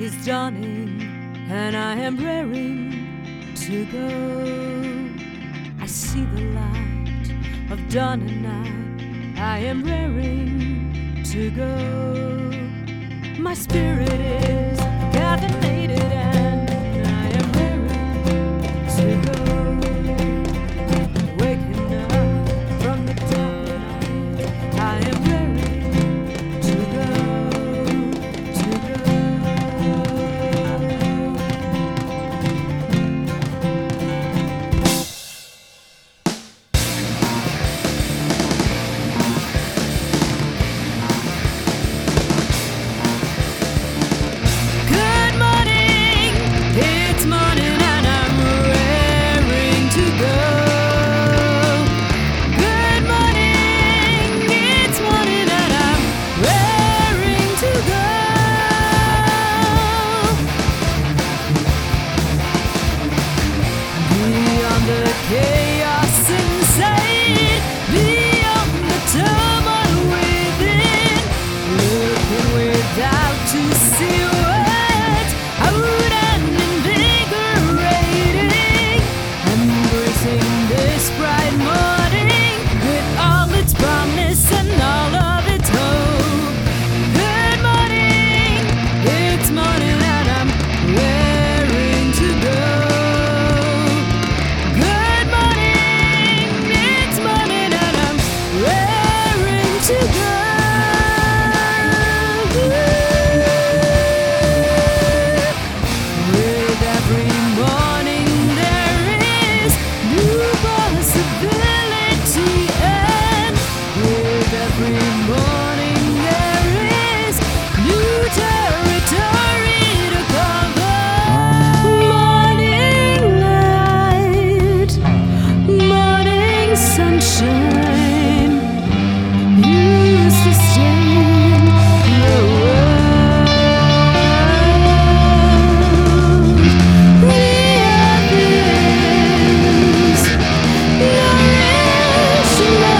is dawning, and I am raring to go. I see the light of dawn, and I am raring to go. My spirit is caffeinated, and I am raring to go. Waking up from the dark night, I am raring to go, to go. Good morning, it's morning, and I'm raring to go. Good morning, it's morning, and I'm raring to go. Beyond the chaos inside, beyond the turmoil within, looking without to see words, out and invigorating, embracing this bright morning with all its promise and all of its hope. Good morning, it's morning, and I'm raring to go. Good morning, it's morning, and I'm raring to go. With every morning there is new possibility, and with every morning there is new territory to cover. Morning light, morning sunshine, you sustain the world. The earth is nourished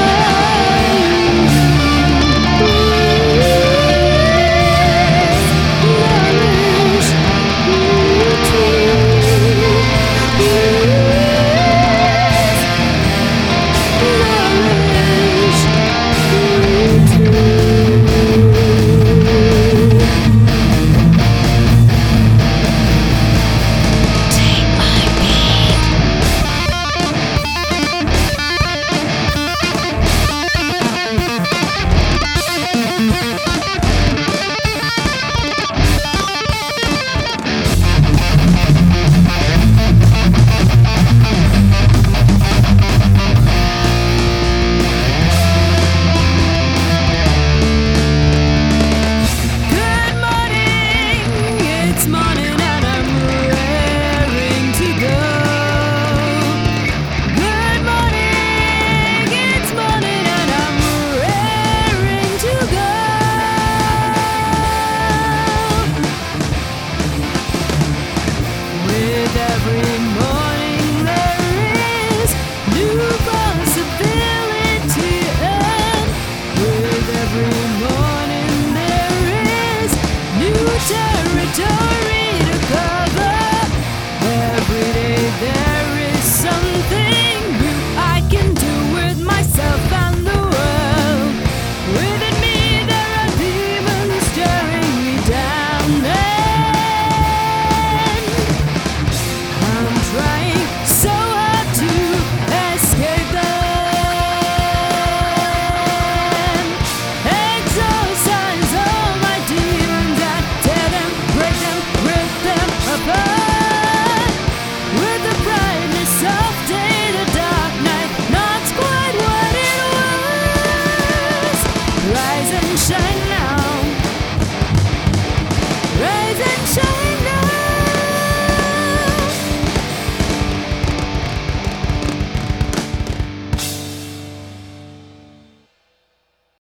Good morning, it's morning, and I'm raring to go. Good morning, it's morning, and I'm raring to go. With every morning there is new possibility, and with every morning there is new territory